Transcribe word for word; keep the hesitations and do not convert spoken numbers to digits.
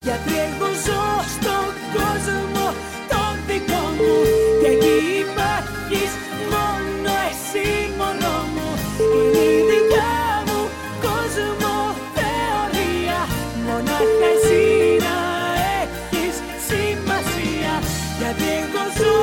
Γιατί εγώ ζω στον κόσμο τον δικό μου και εκεί υπάρχεις μόνο εσύ μωρό μου. Είναι η δικιά μου κόσμο θεωρία, μονάχα εσύ να έχεις σημασία. Γιατί εγώ ζω